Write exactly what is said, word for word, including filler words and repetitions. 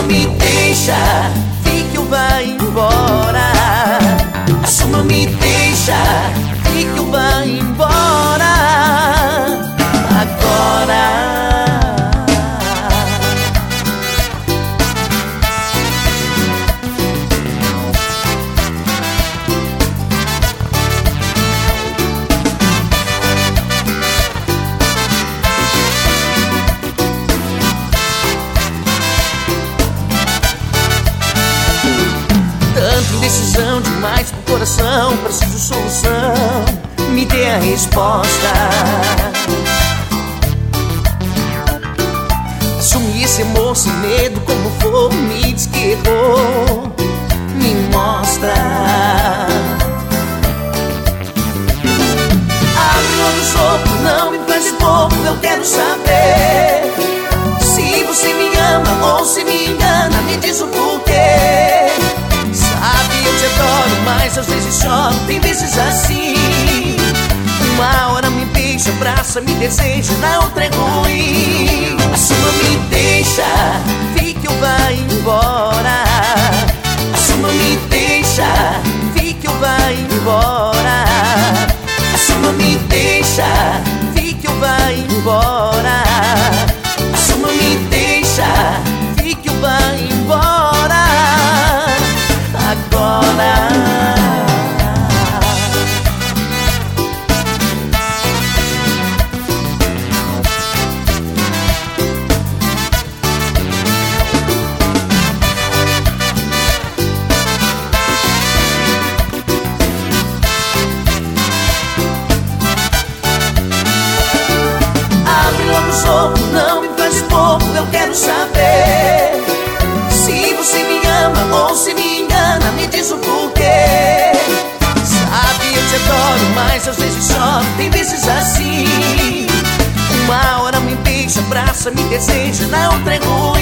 me deixa, fique ou vai embora. Assuma, me deixa, fique ou vai embora. Agora. Indecisão demais pro coração, preciso solução, me dê a resposta. Assumi esse amor sem medo, como for, me diz que errou, me mostra. Abre logo os olhos, não me faz bobo, eu quero saber se você me ama ou se me engana, me diz o porquê. Sabe, eu te adoro, mas às vezes choro, tem vezes assim. Uma hora me beija, abraça, me deseja, na outra é ruim. Assuma, me deixa, fique ou vai embora. Assuma, me deixa, fique ou vai embora. Assuma, me deixa, fique ou vai embora. Assuma, me deixa, fique ou vai embora. Agora. Abre logo os olhos, não me faz bobo, eu quero saber se você me ama ou se me engana, me diz o porquê. Sabe, eu te adoro, mas às vezes choro, tem vezes assim. Uma hora me beija, abraça, me deseja, na outra é ruim.